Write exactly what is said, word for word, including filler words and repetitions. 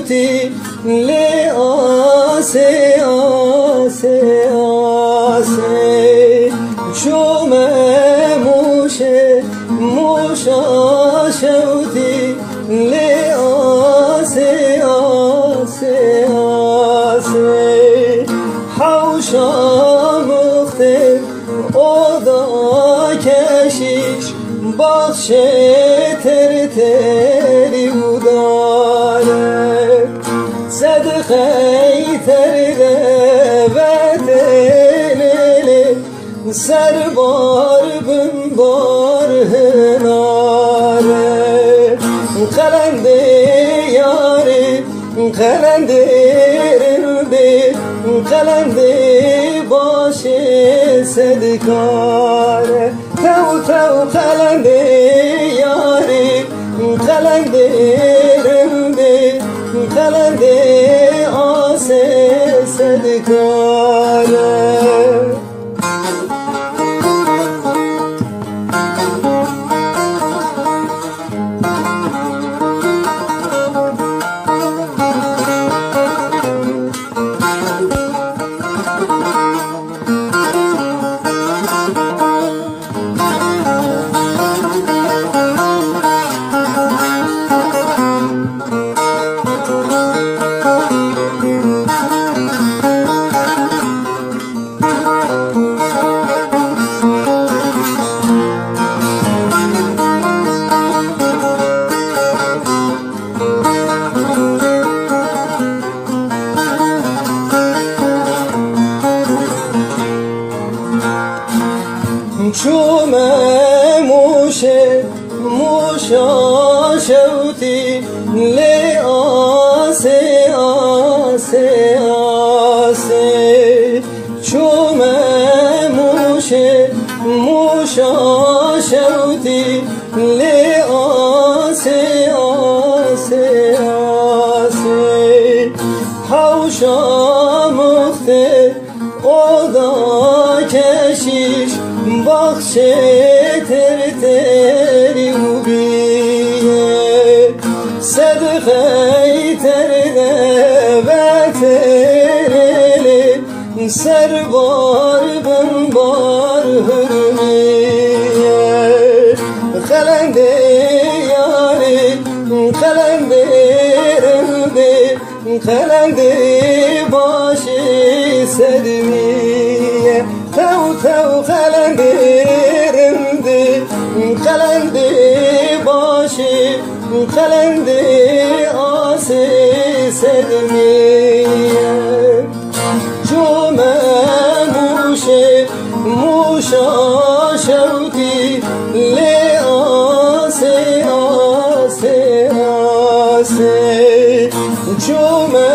شوتی لی آسه آسه آسه چومه موشه موشا شوتی لی آسه آسه آسه حوشا مخته اودا کشیش بخش تر تری بوداره صدقه تر و تلیلی سر بار بن بار هناره قلنده یاری قلنده رنده قلنده باشه صدقاره تو تو قلنده یاری قلنده رنده قلنده آسه صدقاره چومه موشه موشا شوتی لی آسه آسه آسه چومه موشه موشا شوتی لی آسه آسه آسه حوشا مخته اودا کشیش بخش تر تری و بیه صدقه تر و تریلی سر بار بن بار هرمیه قلنده یاری قلنده رنده قلنده باشی صدمیه تو تو قلنده رنده قلنده باشی قلنده آسه صدمیه چومه موشه موشا شوتی لی آسه آسه آسه چومه